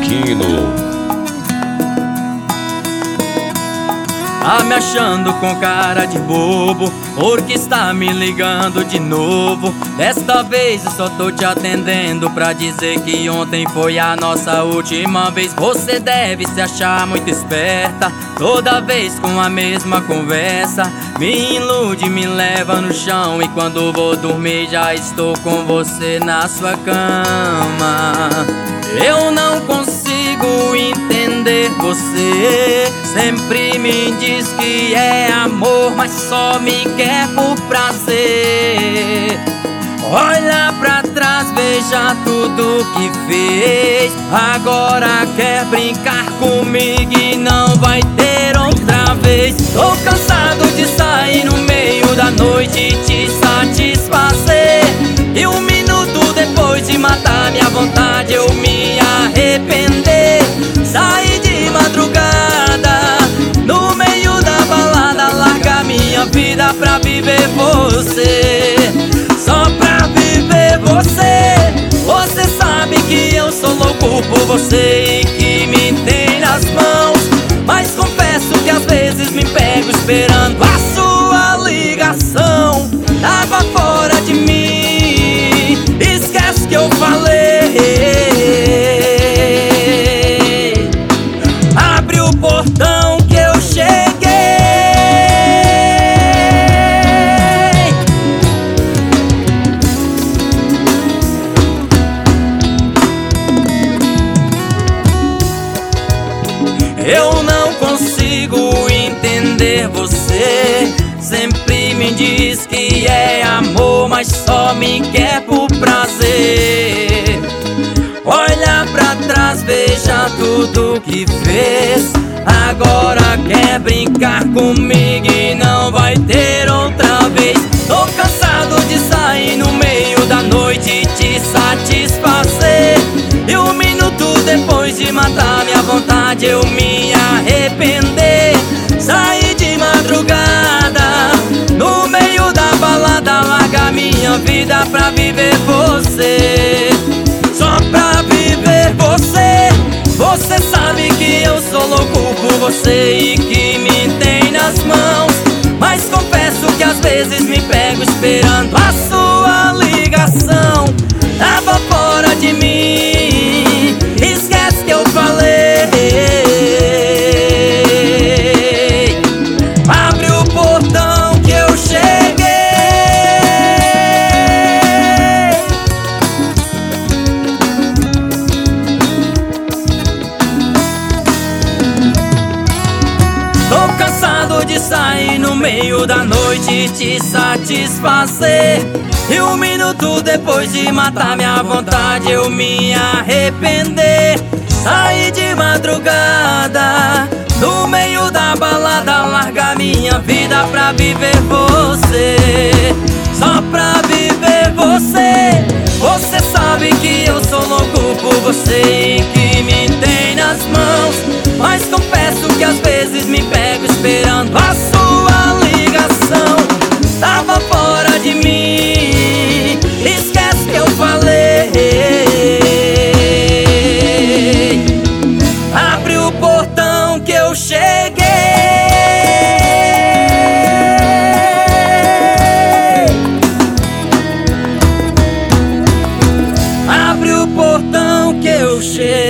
Aquino. Tá me achando com cara de bobo, porque está me ligando de novo. Desta vez eu só tô te atendendo pra dizer que ontem foi a nossa última vez. Você deve se achar muito esperta, toda vez com a mesma conversa. Me ilude, me leva no chão, e quando vou dormir já estou com você na sua cama. Eu não consigo entender você. Sempre me diz que é amor, mas só me quer por prazer. Olha pra trás, veja tudo que fez. Agora quer brincar comigo e não vai ter outra vez. Tô cansado de sair no meio da noite e te satisfazer, e um minuto depois de matar minha vontade eu me arrepender. Sair de madrugada no meio da balada, largar minha vida pra viver você, só pra viver você. Você sabe que eu sou louco por você e que me tem nas mãos, mas confesso que às vezes me pego esperando a sua ligação. Tava fora de mim, esquece que eu falei. Abre o portão que eu cheguei. Eu não consigo entender você. Sempre me diz que é amor, mas só me quer por prazer. Olha pra trás, veja tudo que fez. Agora quer brincar comigo e não vai ter outra vez. Tô cansado de sair no meio da noite e te satisfazer, e um minuto depois de matar minha vontade eu me arrepender. Sair de madrugada no meio da balada, largar minha vida pra viver você, só pra viver você. Você sabe que eu sou louco por você e que me tem nas mãos, mas confesso que às vezes me pego esperando a sua ligação. Tava fora de mim, esquece que eu falei. Abre o portão que eu cheguei. Tô cansado de sair no meio da noite e te satisfazer, e um minuto depois de matar minha vontade eu me arrepender. Sair de madrugada no meio da balada, largar minha vida pra viver você, só pra viver você. Você sabe que eu sou louco por você e que me tem nas mãos, mas confesso que às vezes me pego esperando a sua ligação. Tava fora de mim, esquece que eu falei. Abre o portão que eu cheguei. Abre o portão que eu cheguei.